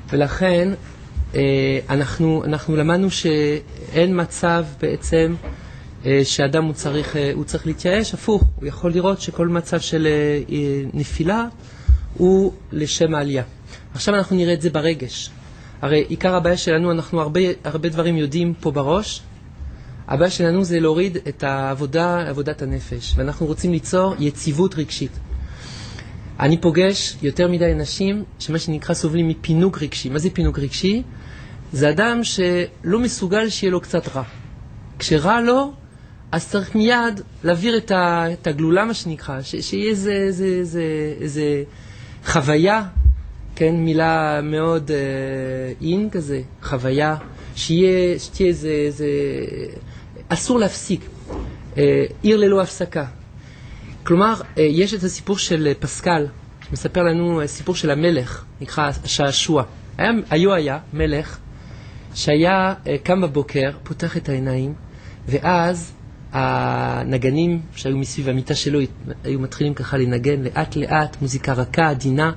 ולכן אנחנו למדנו שאין מצב בעצם שאדם הוא צריך להתייאש, הפוך, הוא יכול לראות שכל מצב של נפילה הוא לשם העלייה. עכשיו אנחנו נראה את זה ברגש. הרי עיקר הבעיה שלנו, אנחנו הרבה דברים יודעים פה בראש. הבעיה שלנו זה להוריד את עבודת הנפש, ואנחנו רוצים ליצור יציבות רגשית. אני פוגש יותר מדי אנשים שמה שנקרא סובלים מפינוק רגשי. מה זה פינוק רגשי? זה אדם שלא מסוגל שיהיה לו קצת רע. כשרע לו, אז צריך מיד להעביר את הגלולה, מה שנקרא, שיהיה איזה חוויה, כן, מילה מאוד אין כזה, חוויה, שתהיה איזה, אסור להפסיק, עיר ללא הפסקה. כלומר, יש את הסיפור של פסקל, שמספר לנו סיפור של המלך, נקרא שעשוע. היה מלך שהיה קם בבוקר, פותח את העיניים, ואז הנגנים שהיו מסביב המיטה שלו היו מתחילים ככה לנגן לאט לאט, מוזיקה רכה, עדינה,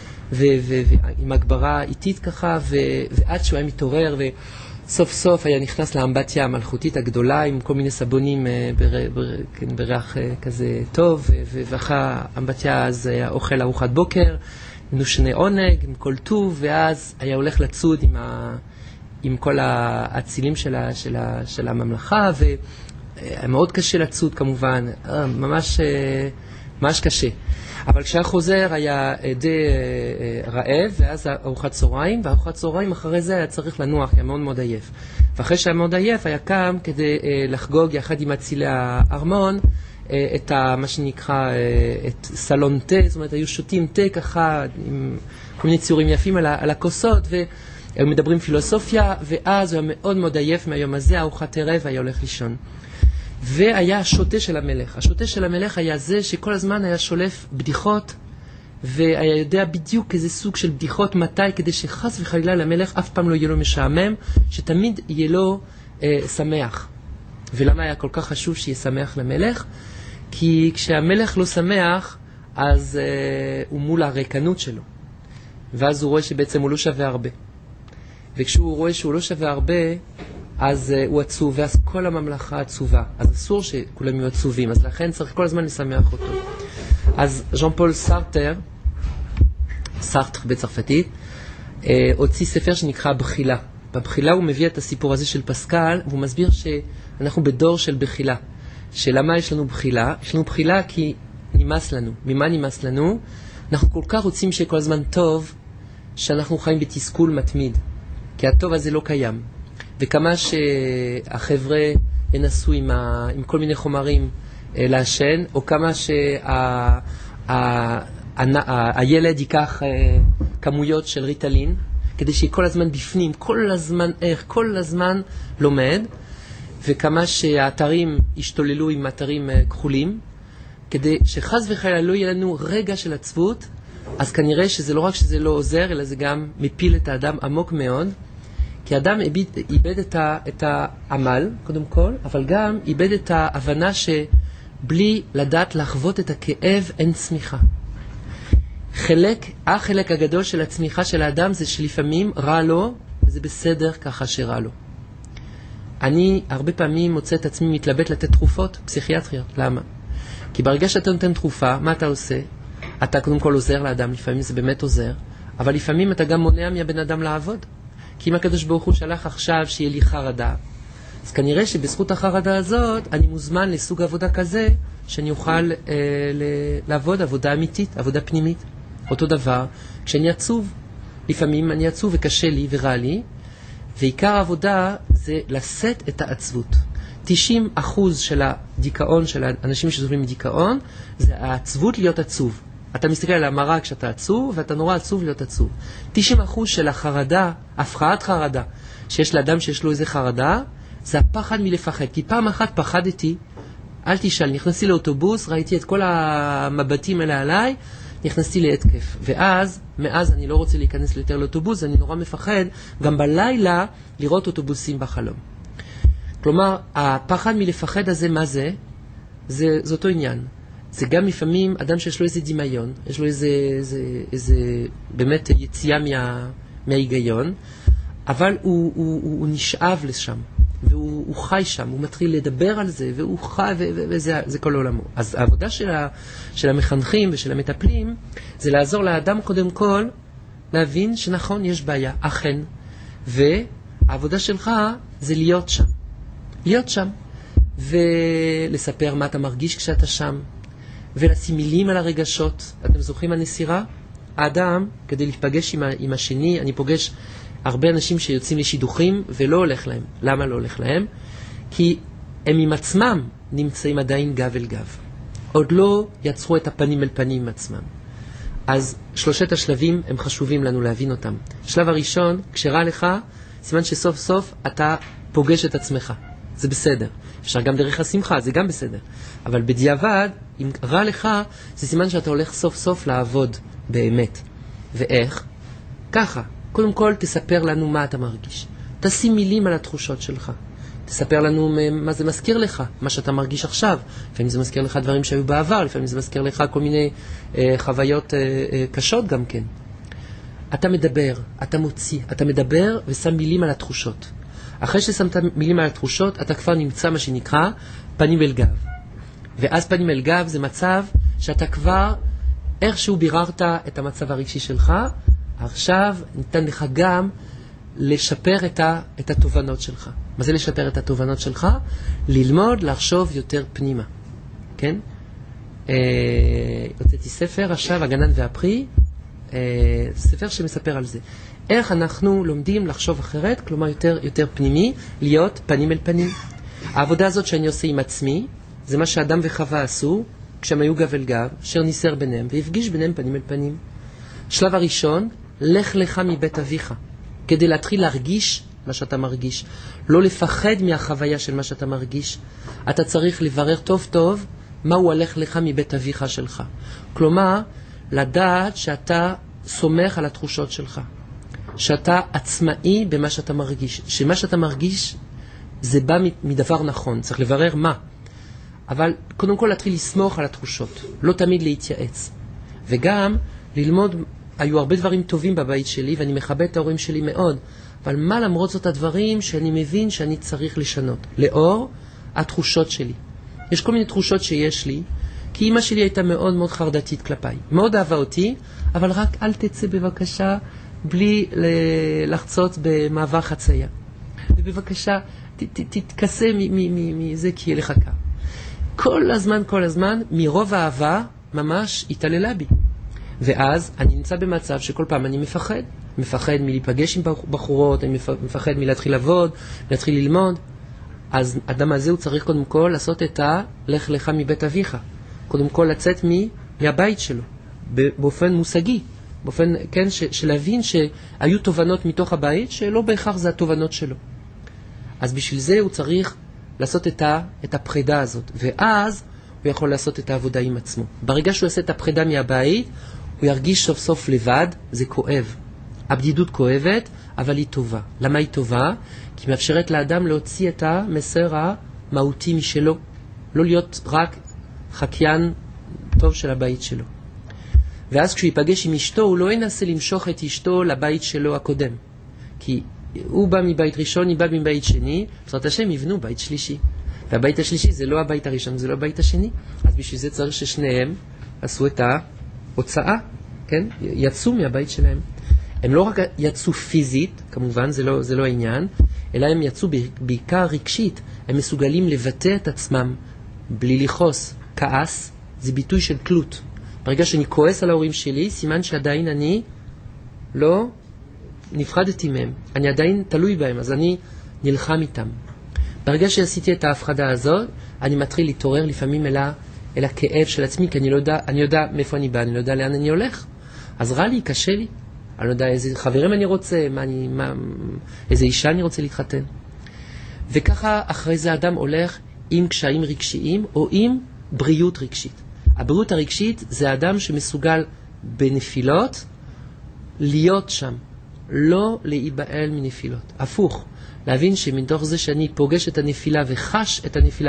ועם הגברה איטית ככה, ועד שהוא היה מתעורר, וסוף סוף היה נכנס לאמבטיה המלכותית הגדולה, עם כל מיני סבונים בריח כזה טוב, ואחרי האמבטיה אז היה אוכל ארוחת בוקר, נושני עונג, עם כל טוב, ואז היה הולך לצוד עם כל האצילים של הממלכה, ומאוד קשה לצוד כמובן, ממש קשה. אבל כשהיה חוזר היה די רעב, ואז ארוחת צהריים, וארוחת צהריים אחרי זה היה צריך לנוח, היה מאוד מאוד עייף. ואחרי שהיה מאוד עייף היה קם כדי לחגוג יחד עם אצילי הארמון, את מה שנקרא, את סלון תה, זאת אומרת היו שותים תה ככה, עם כל מיני ציורים יפים על הכוסות, והיו מדברים פילוסופיה, ואז הוא היה מאוד מאוד עייף מהיום הזה, ארוחת ערב, היה הולך לישון. והיה השוטה של המלך. השוטה של המלך היה זה שכל הזמן היה שולף בדיחות, והיה יודע בדיוק איזה סוג של בדיחות מתי, כדי שחס וחלילה למלך אף פעם לא יהיה לו משעמם, שתמיד יהיה לו שמח. ולמה היה כל כך חשוב שיהיה שמח למלך? כי כשהמלך לא שמח, אז הוא מול הריקנות שלו. ואז הוא רואה שבעצם הוא לא שווה הרבה. וכשהוא רואה שהוא לא שווה הרבה, אז הוא עצוב, ואז כל הממלכה עצובה. אז אסור שכולם יהיו עצובים, אז לכן צריך כל הזמן לשמח אותו. אז ז'אן פול סארטר בצרפתית, הוציא ספר שנקרא בחילה. בבחילה הוא מביא את הסיפור הזה של פסקל, והוא מסביר שאנחנו בדור של בחילה. שלמה יש לנו בחילה? יש לנו בחילה כי נמאס לנו. ממה נמאס לנו? אנחנו כל כך רוצים שיהיה כל הזמן טוב, שאנחנו חיים בתסכול מתמיד. כי הטוב הזה לא קיים. וכמה שהחבר'ה ינסו עם כל מיני חומרים לעשן, או כמה שהילד ייקח כמויות של ריטלין, כדי שיהיה כל הזמן בפנים, כל הזמן לומד, וכמה שהאתרים ישתוללו עם אתרים כחולים, כדי שחס וחלילה לא יהיה לנו רגע של עצבות, אז כנראה שזה לא רק שזה לא עוזר, אלא זה גם מפיל את האדם עמוק מאוד, כי האדם איבד את העמל, קודם כל, אבל גם איבד את ההבנה שבלי לדעת לחוות את הכאב אין צמיחה. החלק הגדול של הצמיחה של האדם זה שלפעמים רע לו, וזה בסדר ככה שרע לו. אני הרבה פעמים מוצא את עצמי מתלבט לתת תרופות פסיכיאטריות. למה? כי ברגע שאתה נותן תרופה, מה אתה עושה? אתה קודם כל עוזר לאדם, לפעמים זה באמת עוזר, אבל לפעמים אתה גם מונע מהבן אדם לעבוד. כי אם הקדוש ברוך הוא שלח עכשיו שיהיה לי חרדה, אז כנראה שבזכות החרדה הזאת אני מוזמן לסוג עבודה כזה שאני אוכל לעבוד עבודה אמיתית, עבודה פנימית. אותו דבר, כשאני עצוב, לפעמים אני עצוב וקשה לי ורע לי, ועיקר העבודה זה לשאת את העצבות. 90% של הדיכאון, של האנשים שסובלים מדיכאון, זה העצבות להיות עצוב. אתה מסתכל על המראה כשאתה עצוב, ואתה נורא עצוב להיות עצוב. 90% של החרדה, הפרעת חרדה, שיש לאדם שיש לו איזה חרדה, זה הפחד מלפחד. כי פעם אחת פחדתי, אל תשאל, נכנסתי לאוטובוס, ראיתי את כל המבטים האלה עליי, נכנסתי להתקף. מאז אני לא רוצה להיכנס יותר לאוטובוס, אני נורא מפחד, גם בלילה לראות אוטובוסים בחלום. כלומר, הפחד מלפחד הזה, מה זה? זה אותו עניין. זה גם לפעמים אדם שיש לו איזה דמיון, יש לו איזה באמת יציאה מההיגיון, אבל הוא נשאב לשם, והוא חי שם, הוא מתחיל לדבר על זה, והוא חי, וזה כל עולמו. אז העבודה של המחנכים ושל המטפלים, זה לעזור לאדם קודם כל, להבין שנכון, יש בעיה, אכן, והעבודה שלך זה להיות שם. להיות שם, ולספר מה אתה מרגיש כשאתה שם, ולשים מילים על הרגשות. אתם זוכרים הנסירה? האדם, כדי להיפגש עם השני, אני פוגש הרבה אנשים שיוצאים לשידוכים ולא הולך להם. למה לא הולך להם? כי הם עם עצמם נמצאים עדיין גב אל גב. עוד לא יצרו את הפנים אל פנים עם עצמם. אז שלושת השלבים הם חשובים לנו להבין אותם. שלב הראשון, כשרע לך, סימן שסוף סוף אתה פוגש את עצמך. זה בסדר. אפשר גם דרך השמחה, זה גם בסדר. אבל בדיעבד, אם רע לך, זה סימן שאתה הולך סוף סוף לעבוד באמת. ואיך? ככה. קודם כל, תספר לנו מה אתה מרגיש. תשים מילים על התחושות שלך. תספר לנו מה זה מזכיר לך, מה שאתה מרגיש עכשיו. לפעמים זה מזכיר לך דברים שהיו בעבר, לפעמים זה מזכיר לך כל מיני חוויות קשות גם כן. אתה מדבר, אתה מוציא, אתה מדבר ושם מילים על התחושות. אחרי ששמת מילים על התחושות, אתה כבר נמצא מה שנקרא פנים אל גב. ואז פנים אל גב זה מצב שאתה כבר איכשהו ביררת את המצב הרגשי שלך, עכשיו ניתן לך גם לשפר את התובנות שלך. מה זה לשפר את התובנות שלך? ללמוד, לחשוב יותר פנימה. כן? הוצאתי ספר עכשיו, הגנן והפרי, ספר שמספר על זה. איך אנחנו לומדים לחשוב אחרת, כלומר יותר פנימי, להיות פנים אל פנים. העבודה הזאת שאני עושה עם עצמי, זה מה שאדם וחווה עשו, כשהם היו גב אל גב, אשר ניסר ביניהם, והפגיש ביניהם פנים אל פנים. שלב הראשון, לך לך מבית אביך, כדי להתחיל להרגיש מה שאתה מרגיש. לא לפחד מהחוויה של מה שאתה מרגיש. אתה צריך לברר טוב טוב, מהו הלך לך מבית אביך שלך. כלומר, לדעת שאתה סומך על התחושות שלך. שאתה עצמאי במה שאתה מרגיש. שמה שאתה מרגיש זה בא מדבר נכון. צריך לברר מה. אבל קודם כל להתחיל לסמוך על התחושות. לא תמיד להתייעץ. וגם ללמוד, היו הרבה דברים טובים בבית שלי ואני מכבד את ההורים שלי מאוד. אבל מה למרות זאת הדברים שאני מבין שאני צריך לשנות? לאור התחושות שלי. יש כל מיני תחושות שיש לי, כי אמא שלי הייתה מאוד מאוד חרדתית כלפיי. מאוד אהבה אותי, אבל רק אל תצא בבקשה בלי לחצות במעבר חצייה. ובבקשה תתכסה מזה כי יהיה לך קר. כל הזמן, מרוב האהבה ממש התעללה בי. ואז אני נמצא במצב שכל פעם אני מפחד מלהיפגש עם בחורות, אני מפחד מלהתחיל לעבוד, להתחיל ללמוד. אז אדם הזה הוא צריך קודם כל לעשות את לך לך מבית אביך. קודם כל לצאת מהבית שלו, באופן מושגי. באופן, כן, שלהבין שהיו תובנות מתוך הבית שלא בהכרח זה התובנות שלו. אז בשביל זה הוא צריך לעשות את הפרידה הזאת. ואז הוא יכול לעשות את העבודה עם עצמו. ברגע שהוא יעשה את הפרידה מהבית, הוא ירגיש סוף סוף לבד, זה כואב. הבדידות כואבת, אבל היא טובה. למה היא טובה? כי מאפשרת לאדם להוציא את המסר המהותי משלו. לא להיות רק חקיין טוב של הבית שלו. ואז כשהוא ייפגש עם אשתו, הוא לא ינסה למשוך את אשתו לבית שלו הקודם. כי הוא בא מבית ראשון, היא בא מבית שני, בעזרת השם יבנו בית שלישי. והבית השלישי זה לא הבית הראשון, זה לא הבית השני. אז בשביל זה צריך ששניהם עשו את ההוצאה, כן? יצאו מהבית שלהם. הם לא רק יצאו פיזית, כמובן, זה לא העניין, אלא הם יצאו בעיקר רגשית. הם מסוגלים לבטא את עצמם בלי לכעוס. כעס זה ביטוי של תלות. ברגע שאני כועס על ההורים שלי, סימן שעדיין אני לא נפרדתי מהם. אני עדיין תלוי בהם, אז אני נלחם איתם. ברגע שעשיתי את ההפחדה הזאת, אני מתחיל להתעורר לפעמים אל הכאב של עצמי, כי אני יודע מאיפה אני בא, אני לא יודע לאן אני הולך. אז רע לי, קשה לי. אני לא יודע איזה חברים אני רוצה, איזה אישה אני רוצה להתחתן. וככה אחרי זה אדם הולך עם קשיים רגשיים או עם בריאות רגשית. הבריאות הרגשית זה האדם שמסוגל בנפילות להיות שם, לא להיבעל מנפילות. הפוך, להבין שמתוך זה שאני פוגש את הנפילה וחש את הנפילה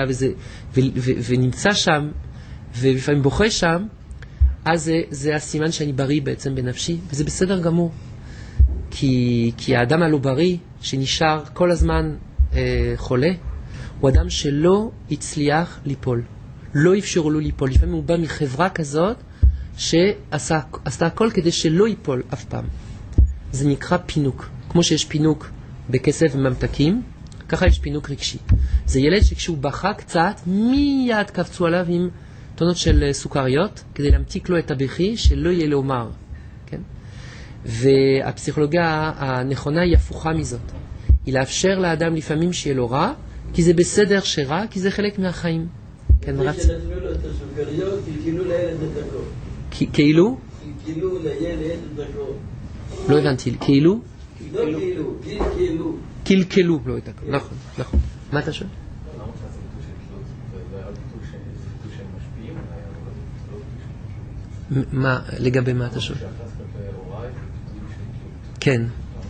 ונמצא שם ולפעמים בוכה שם, אז זה הסימן שאני בריא בעצם בנפשי, וזה בסדר גמור. כי האדם הלא בריא, שנשאר כל הזמן חולה, הוא אדם שלא הצליח ליפול. לא אפשרו לו ליפול. לפעמים הוא בא מחברה כזאת, שעשתה הכל כדי שלא ייפול אף פעם. זה נקרא פינוק. כמו שיש פינוק בכסף וממתקים, ככה יש פינוק רגשי. זה ילד שכשהוא בכה קצת, מיד קפצו עליו עם טונות של סוכריות, כדי להמתיק לו את הבכי, שלא יהיה לו מר. כן? והפסיכולוגיה הנכונה היא הפוכה מזאת. היא לאפשר לאדם לפעמים שיהיה לו רע, כי זה בסדר שרע, כי זה חלק מהחיים. כן, זה שנתנו לו את הסוכריות, קלקלו לילד את הכל. כאילו? קלקלו לילד את הכל. לא הבנתי, כאילו? לא כאילו, קלקלו. קלקלו לו את הכל, נכון, נכון. מה אתה שואל? למה אתה עושה ביטוי של תלות? זה היה ביטוי שהם משפיעים? מה, לגבי מה אתה שואל? שהכנס כלפי הוריי, ביטוי של תלות. כן.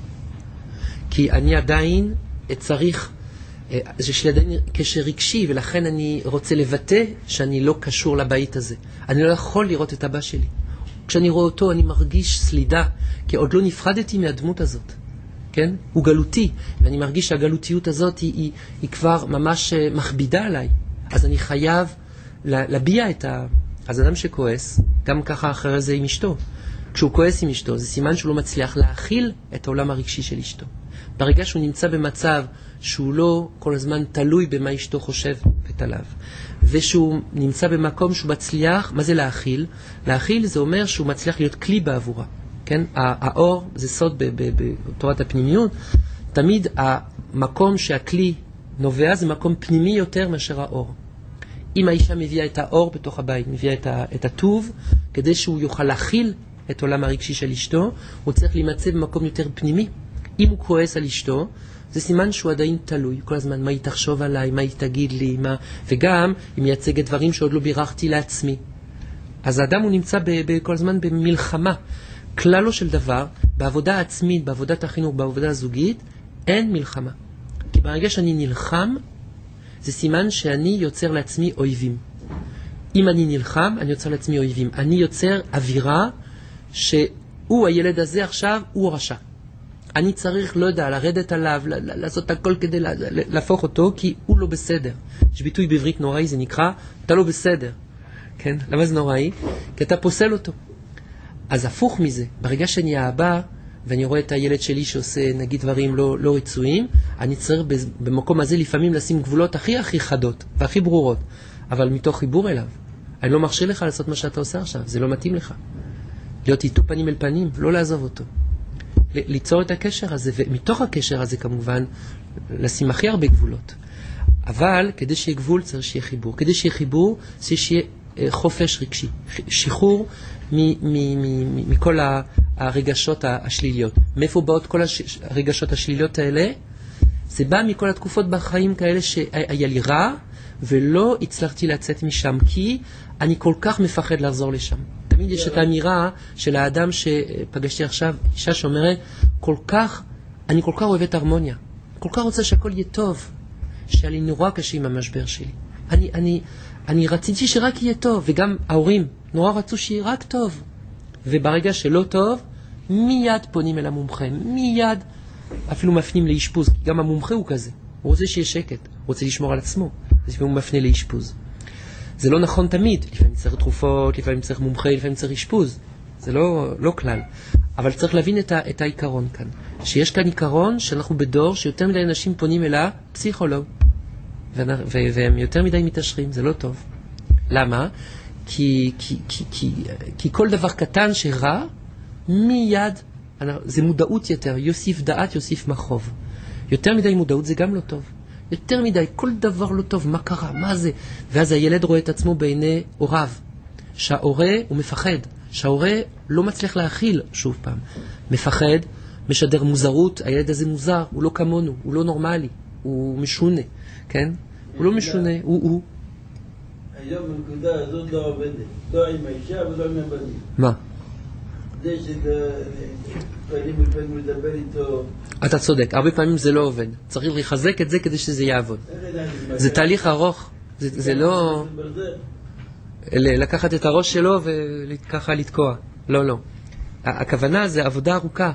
כי אני עדיין צריך, יש לי עדיין קשר רגשי, ולכן אני רוצה לבטא שאני לא קשור לבית הזה. אני לא יכול לראות את אבא שלי. כשאני רואה אותו אני מרגיש סלידה, כי עוד לא נפרדתי מהדמות הזאת. כן? הוא גלותי, ואני מרגיש שהגלותיות הזאת היא כבר ממש מכבידה עליי. אז אני חייב להביע את אז אדם שכועס, גם ככה אחרי זה עם אשתו. כשהוא כועס עם אשתו, זה סימן שהוא לא מצליח להכיל את העולם הרגשי של אשתו. ברגע שהוא נמצא במצב שהוא לא כל הזמן תלוי במה אשתו חושבת עליו, ושהוא נמצא במקום שהוא מצליח, מה זה להכיל? להכיל זה אומר שהוא מצליח להיות כלי בעבורה. כן? האור זה סוד בתורת הפנימיות. תמיד המקום שהכלי נובע זה מקום פנימי יותר מאשר האור. אם האישה מביאה את האור בתוך הבית, מביאה את הטוב, כדי שהוא יוכל להכיל את עולם הרגשי של אשתו, הוא צריך להימצא במקום יותר פנימי. אם הוא כועס על אשתו, זה סימן שהוא עדיין תלוי. כל הזמן, מה היא תחשוב עליי, מה היא תגיד לי, וגם היא מייצגת דברים שעוד לא בירכתי לעצמי. אז האדם הוא נמצא כל הזמן במלחמה. כללו של דבר, בעבודה העצמית, בעבודת החינוך, בעבודה הזוגית, אין מלחמה. כי ברגע שאני נלחם, זה סימן שאני יוצר לעצמי אויבים. אם אני נלחם, אני יוצר לעצמי אויבים. אני יוצר אווירה שהוא, הילד הזה עכשיו, הוא רשע. אני צריך, לא יודע, לרדת עליו, לעשות הכל כדי להפוך אותו, כי הוא לא בסדר. יש ביטוי בעברית נוראי, זה נקרא, אתה לא בסדר. כן? למה זה נוראי? כי אתה פוסל אותו. אז הפוך מזה, ברגע שאני האבא, ואני רואה את הילד שלי שעושה, נגיד, דברים לא רצויים, אני צריך במקום הזה לפעמים לשים גבולות הכי חדות, והכי ברורות, אבל מתוך חיבור אליו. אני לא מרשה לך לעשות מה שאתה עושה עכשיו, זה לא מתאים לך. להיות איתו פנים אל פנים, לא לעזוב אותו. ליצור את הקשר הזה, ומתוך הקשר הזה כמובן, לשים הכי הרבה גבולות. אבל כדי שיהיה גבול צריך שיהיה חיבור. כדי שיהיה חיבור, צריך שיהיה חופש רגשי. שחרור מכל הרגשות השליליות. מאיפה באות כל הרגשות השליליות האלה? זה בא מכל התקופות בחיים כאלה שהיה לי רע, ולא הצלחתי לצאת משם, כי אני כל כך מפחד לחזור לשם. תמיד יש את האמירה של האדם שפגשתי עכשיו, אישה שאומרת, אני כל כך אוהבת הרמוניה. כל כך רוצה שהכל יהיה טוב. שהיה לי נורא קשה עם המשבר שלי. אני רציתי שרק יהיה טוב, וגם ההורים נורא רצו שיהיה רק טוב. וברגע שלא טוב, מיד פונים אל המומחה, מיד אפילו מפנים לאשפוז, כי גם המומחה הוא כזה. הוא רוצה שיהיה שקט, הוא רוצה לשמור על עצמו, אז לפעמים הוא מפנה לאשפוז. זה לא נכון תמיד, לפעמים צריך תרופות, לפעמים צריך מומחה, לפעמים צריך אשפוז. זה לא כלל. אבל צריך להבין את העיקרון כאן. שיש כאן עיקרון שאנחנו בדור שיותר מדי אנשים פונים אל הפסיכולוג. והם יותר מדי מתאשרים, זה לא טוב. למה? כי כל דבר קטן שרע, מיד, זה מודעות יותר, יוסיף דעת, יוסיף מחוב. יותר מדי מודעות זה גם לא טוב. יותר מדי, כל דבר לא טוב, מה קרה, מה זה? ואז הילד רואה את עצמו בעיני הוריו. שההורה הוא מפחד, שההורה לא מצליח להכיל, שוב פעם. מפחד, משדר מוזרות, הילד הזה מוזר, הוא לא כמונו, הוא לא נורמלי, הוא משונה, כן? הוא לא משונה, הוא. היום הנקודה הזאת לא עובדת, לא עם האישה ולא עם הבנים. מה? זה שפנים לפעמים לדבר איתו. אתה צודק, הרבה פעמים זה לא עובד. צריך לחזק את זה כדי שזה יעבוד. זה תהליך ארוך, זה לא לקחת את הראש שלו וככה לתקוע. לא. הכוונה זה עבודה ארוכה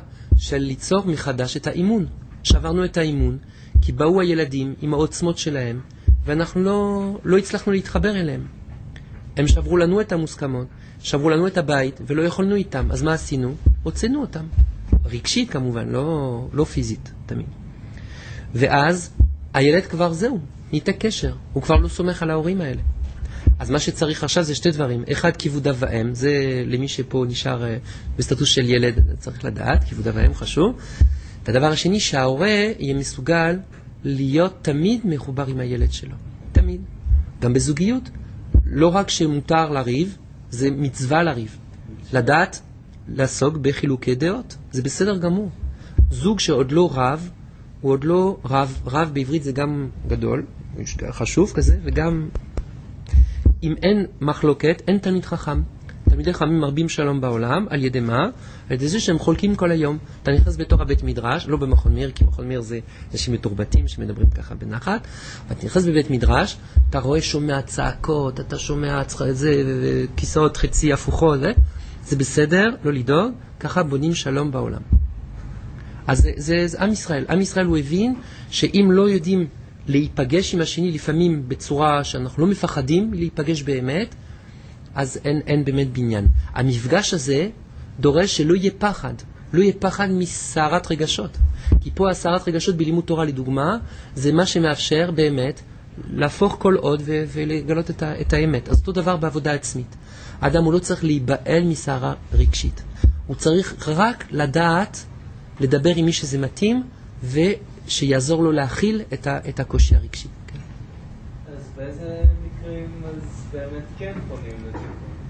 של ליצור מחדש את האימון. שברנו את האימון, כי באו הילדים עם העוצמות שלהם, ואנחנו לא הצלחנו להתחבר אליהם. הם שברו לנו את המוסכמות, שברו לנו את הבית, ולא יכולנו איתם. אז מה עשינו? הוצאנו אותם. רגשית כמובן, לא פיזית תמיד. ואז הילד כבר זהו, ניתק קשר. הוא כבר לא סומך על ההורים האלה. אז מה שצריך עכשיו זה שתי דברים. אחד, כיבוד אב ואם. זה למי שפה נשאר בסטטוס של ילד, צריך לדעת, כיבוד אב ואם חשוב. את הדבר השני, שההורה יהיה מסוגל להיות תמיד מחובר עם הילד שלו. תמיד. גם בזוגיות. לא רק שמותר לריב, זה מצווה לריב. לדעת, לעסוק בחילוקי דעות. זה בסדר גמור. זוג שעוד לא רב, הוא עוד לא רב בעברית זה גם גדול, חשוב כזה, וגם אם אין מחלוקת, אין תלמיד חכם. תלמידי חכמים מרבים שלום בעולם, על ידי מה? על ידי זה שהם חולקים כל היום. אתה נכנס בתור הבית מדרש, לא במכון מאיר, כי מכון מאיר זה אנשים מתורבתים שמדברים ככה בנחת, ואתה נכנס בבית מדרש, אתה רואה שומע צעקות, אתה שומע כיסאות חצי הפוכות, זה בסדר, לא לדאוג, ככה בונים שלום בעולם. אז זה עם ישראל. עם ישראל הוא הבין שאם לא יודעים להיפגש עם השני לפעמים בצורה שאנחנו לא מפחדים להיפגש באמת, אז אין באמת בניין. המפגש הזה דורש שלא יהיה פחד. לא יהיה פחד מסערת רגשות. כי פה הסערת רגשות בלימוד תורה לדוגמה, זה מה שמאפשר באמת להפוך כל עוד ולגלות את האמת. אז אותו דבר בעבודה עצמית. האדם הוא לא צריך להיבעל מסערה רגשית. הוא צריך רק לדעת לדבר עם מי שזה מתאים, ושיעזור לו להכיל את הקושי הרגשי. כן. אז באיזה מקרים אז באמת כן פונים לתיקון?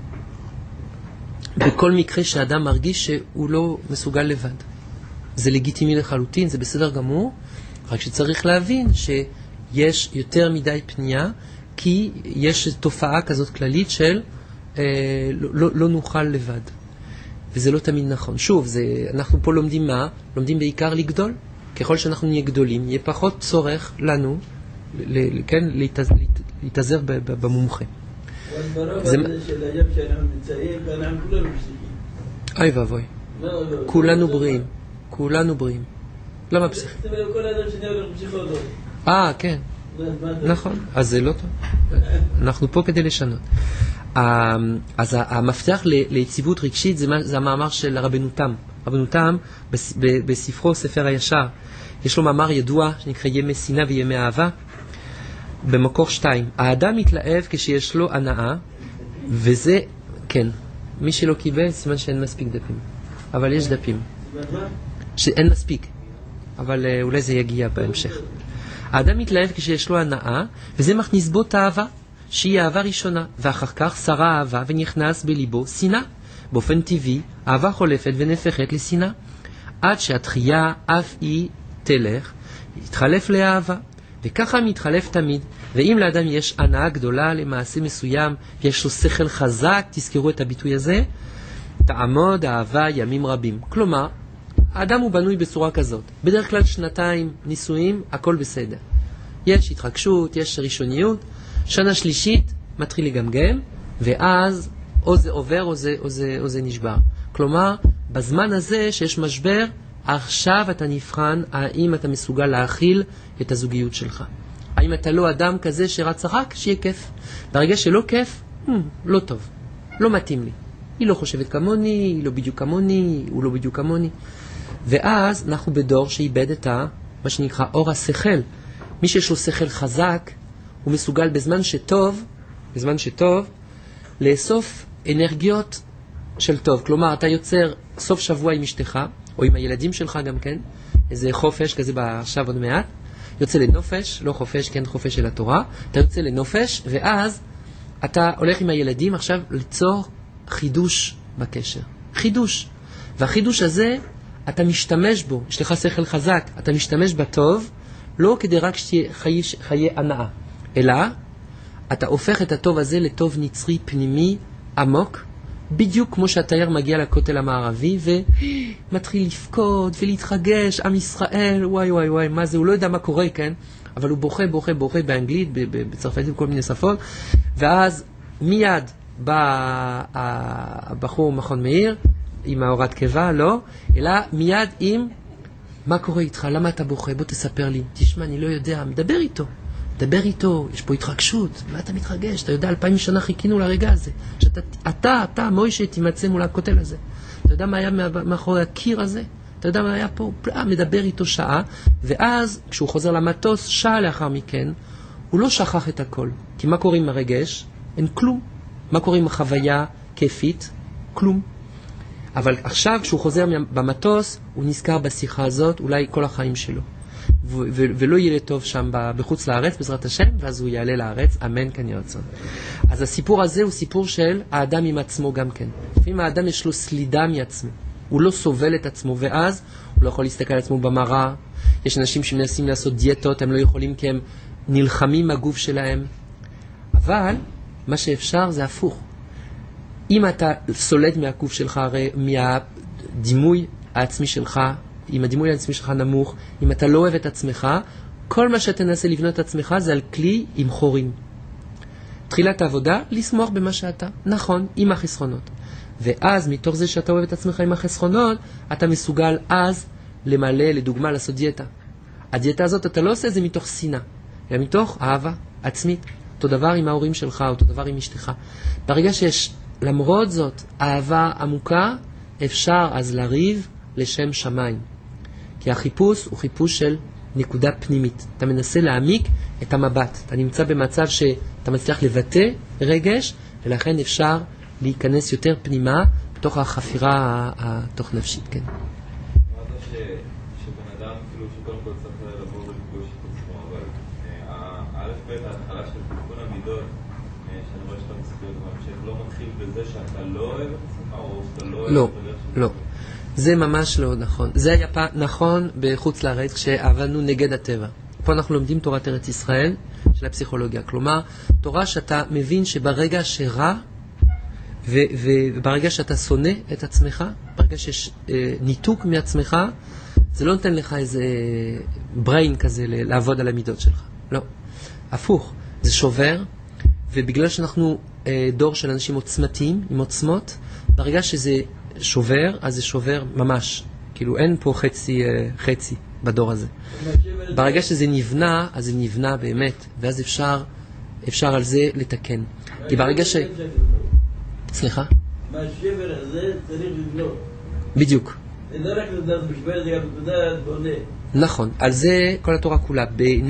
בכל מקרה שאדם מרגיש שהוא לא מסוגל לבד. זה לגיטימי לחלוטין, זה בסדר גמור, רק שצריך להבין שיש יותר מדי פנייה, כי יש תופעה כזאת כללית של לא נוכל לבד. וזה לא תמיד נכון. שוב, אנחנו פה לומדים מה? לומדים בעיקר לגדול. ככל שאנחנו נהיה גדולים, יהיה פחות צורך לנו להתעזר במומחה. זה של היום שאנחנו נציין, ואנחנו כולנו פסיכים. אוי ואבוי. כולנו בריאים. כולנו בריאים. למה פסיכים? כל אדם שני הולך פסיכולוג. כן. נכון. אז זה לא טוב. אנחנו פה כדי לשנות. אז המפתח ליציבות רגשית זה המאמר של רבנו תם. רבנו תם בספרו ספר הישר יש לו מאמר ידוע שנקרא ימי שנאה וימי אהבה במקור 2. האדם מתלהב כשיש לו הנאה, וזה כן, מי שלא קיבל סימן שאין מספיק דפים, אבל יש דפים שאין מספיק, אבל אולי זה יגיע בהמשך. האדם מתלהב כשיש לו הנאה, וזה מכניס בו את האהבה שהיא אהבה ראשונה, ואחר כך שרה אהבה ונכנס בליבו שנאה. באופן טבעי, אהבה חולפת ונפחת לשנאה, עד שהתחייה אף היא תלך, יתחלף לאהבה, וככה מתחלף תמיד. ואם לאדם יש הנאה גדולה למעשה מסוים, יש לו שכל חזק, תזכרו את הביטוי הזה, תעמוד אהבה ימים רבים. כלומר, האדם הוא בנוי בצורה כזאת. בדרך כלל 2 נישואים, הכל בסדר. יש התרגשות, יש ראשוניות, שנה שלישית מתחיל לגמגם, ואז או זה עובר או זה נשבר. כלומר, בזמן הזה שיש משבר, עכשיו אתה נבחן האם אתה מסוגל להכיל את הזוגיות שלך. האם אתה לא אדם כזה שרץ רק, שיהיה כיף. ברגע שלא כיף, לא טוב, לא מתאים לי. היא לא חושבת כמוני, היא לא בדיוק כמוני, הוא לא בדיוק כמוני. ואז אנחנו בדור שאיבד את מה שנקרא אור השכל. מי שיש לו שכל חזק, הוא מסוגל בזמן שטוב, לאסוף אנרגיות של טוב. כלומר, אתה יוצר סוף שבוע עם אשתך, או עם הילדים שלך גם כן, איזה חופש כזה עכשיו עוד מעט, יוצא לנופש, לא חופש, כן חופש של התורה, אתה יוצא לנופש, ואז אתה הולך עם הילדים עכשיו ליצור חידוש בקשר. חידוש. והחידוש הזה, אתה משתמש בו, יש לך שכל חזק, אתה משתמש בטוב, לא כדי רק שתהיה חיי הנאה, אלא אתה הופך את הטוב הזה לטוב נצרי פנימי עמוק, בדיוק כמו שהתייר מגיע לכותל המערבי ומתחיל לפקוד ולהתחגש, עם ישראל, וואי, מה זה, הוא לא יודע מה קורה, כן? אבל הוא בוכה באנגלית, בצרפתית, בכל מיני שפות, ואז מיד בא הבחור מכון מאיר, עם ההורת קיבה, לא, אלא מיד עם מה קורה איתך, למה אתה בוכה, בוא תספר לי, תשמע, אני לא יודע, מדבר איתו, יש פה התרגשות, מה אתה מתרגש, אתה יודע, 2000 שנה חיכינו לרגע הזה, שאתה, מוישה, תימצא מול הכותל הזה, אתה יודע מה היה מאחורי הקיר הזה, אתה יודע מה היה פה, מדבר איתו שעה, ואז כשהוא חוזר למטוס, שעה לאחר מכן, הוא לא שכח את הכל, כי מה קורה עם הרגש? אין כלום. מה קורה עם החוויה כיפית? כלום. אבל עכשיו כשהוא חוזר במטוס, הוא נזכר בשיחה הזאת, אולי כל החיים שלו. ולא יהיה טוב שם בחוץ לארץ, בעזרת השם, ואז הוא יעלה לארץ, אמן כן יהיה רצון. אז הסיפור הזה הוא סיפור של האדם עם עצמו גם כן. לפעמים האדם יש לו סלידה מעצמו, הוא לא סובל את עצמו, ואז הוא לא יכול להסתכל על עצמו במראה. יש אנשים שמנסים לעשות דיאטות, הם לא יכולים כי הם נלחמים מהגוף שלהם. אבל מה שאפשר זה הפוך. אם אתה סולד מהגוף שלך, הרי מהדימוי העצמי שלך, אם הדימוי העצמי שלך נמוך, אם אתה לא אוהב את עצמך, כל מה שאתה ננסה לבנות את עצמך זה על כלי עם חורים. תחילת העבודה, לסמוך במה שאתה, נכון, עם החסרונות. ואז מתוך זה שאתה אוהב את עצמך עם החסרונות, אתה מסוגל אז למלא, לדוגמה, לעשות דיאטה. הדיאטה הזאת אתה לא עושה את זה מתוך שנאה, אלא מתוך אהבה עצמית. אותו דבר עם ההורים שלך, אותו דבר עם אשתך. ברגע שיש, למרות זאת, אהבה עמוקה, אפשר אז לריב לשם שמיים. כי החיפוש הוא חיפוש של נקודה פנימית. אתה מנסה להעמיק את המבט. אתה נמצא במצב שאתה מצליח לבטא רגש, ולכן אפשר להיכנס יותר פנימה בתוך החפירה התוך נפשית. כן. אמרת שבן אדם אפילו שקודם כל צריך לבוא ולפגוש את עצמו, אבל האלף בית ההתחלה של תיקון המידות, שאני רואה שאתה מסביר את המשך, לא מתחיל בזה שאתה לא אוהב את עצמך, או שאתה לא אוהב את עצמך? לא. זה ממש לא נכון. זה היה נכון בחוץ לארץ כשעבדנו נגד הטבע. פה אנחנו לומדים תורת ארץ ישראל של הפסיכולוגיה. כלומר, תורה שאתה מבין שברגע שרע וברגע שאתה שונא את עצמך, ברגע שיש ניתוק מעצמך, זה לא נותן לך איזה בריין כזה לעבוד על המידות שלך. לא. הפוך. זה שובר, ובגלל שאנחנו דור של אנשים עוצמתיים, עם עוצמות, ברגע שזה שובר, אז זה שובר ממש. כאילו אין פה חצי בדור הזה. ברגע שזה נבנה, אז זה נבנה באמת, ואז אפשר על זה לתקן. כי ברגע ש... סליחה? מהשבר הזה צריך לבנות. בדיוק. זה לא רק לדעת בשבר, זה גם לדעת בונה. נכון, על זה כל התורה כולה,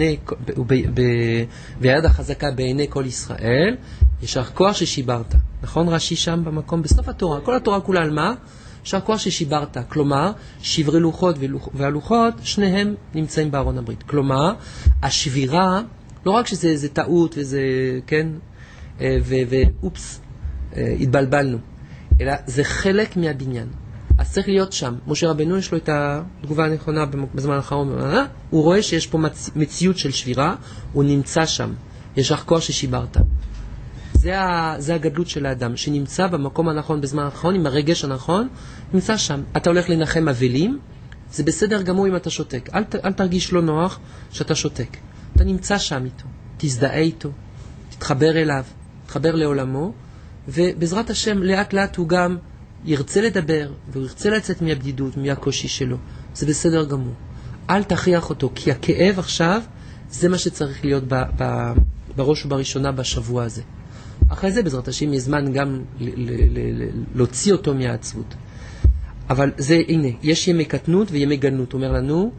ביד החזקה בעיני כל ישראל, ישר כוח ששיברת. נכון רש"י שם במקום, בסוף התורה, כל התורה כולה על מה? ישר כוח ששיברת. כלומר, שברי לוחות והלוחות, שניהם נמצאים בארון הברית. כלומר, השבירה, לא רק שזה טעות וזה, כן, ואופס, התבלבלנו, אלא זה חלק מהבניין. אז צריך להיות שם. משה רבנו יש לו את התגובה הנכונה בזמן האחרון, הוא רואה שיש פה מציאות של שבירה, הוא נמצא שם, יש לך כוח ששיברת. זה הגדלות של האדם, שנמצא במקום הנכון בזמן האחרון, עם הרגש הנכון, נמצא שם. אתה הולך לנחם אבלים, זה בסדר גמור אם אתה שותק. אל תרגיש לא נוח שאתה שותק. אתה נמצא שם איתו, תזדהה איתו, תתחבר אליו, תתחבר לעולמו, ובעזרת השם לאט לאט הוא גם ירצה לדבר, והוא ירצה לצאת מהבדידות, מהקושי שלו. זה בסדר גמור. אל תכריח אותו, כי הכאב עכשיו, זה מה שצריך להיות בראש ובראשונה בשבוע הזה. אחרי זה, בעזרת השם, יש זמן גם להוציא אותו מהעצבות. אבל זה, הנה, יש ימי קטנות וימי גדלות. אומר לנו,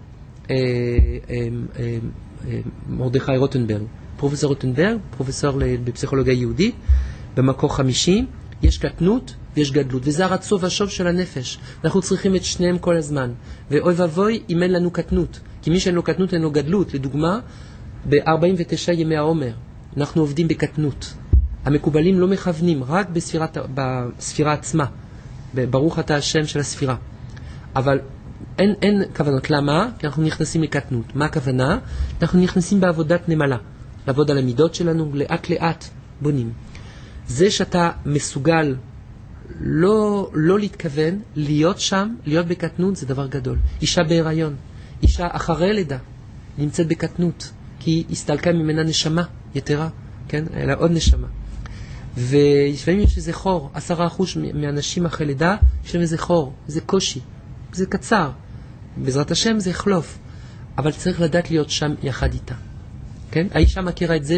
מרדכי רוטנברג, פרופסור רוטנברג, פרופסור בפסיכולוגיה יהודית, במקור 50, יש קטנות ויש גדלות, וזה הרצון והשוב של הנפש. אנחנו צריכים את שניהם כל הזמן. ואוי ובוי אם אין לנו קטנות, כי מי שאין לו קטנות אין לו גדלות. לדוגמה, ב-49 ימי העומר אנחנו עובדים בקטנות. המקובלים לא מכוונים, רק בספירה עצמה, ברוך אתה השם של הספירה. אבל אין כוונות. למה? כי אנחנו נכנסים לקטנות. מה הכוונה? אנחנו נכנסים בעבודת נמלה, לעבוד על המידות שלנו, לאט לאט בונים. זה שאתה מסוגל לא להתכוון, להיות שם, להיות בקטנות, זה דבר גדול. אישה בהיריון, אישה אחרי לידה, נמצאת בקטנות, כי היא הסתלקה ממנה נשמה יתרה, כן? אלא עוד נשמה. ולפעמים יש איזה חור, 10% מהאנשים אחרי לידה, יש להם איזה חור, איזה קושי, זה קצר. בעזרת השם זה יחלוף, אבל צריך לדעת להיות שם יחד איתה. כן? האישה מכירה את זה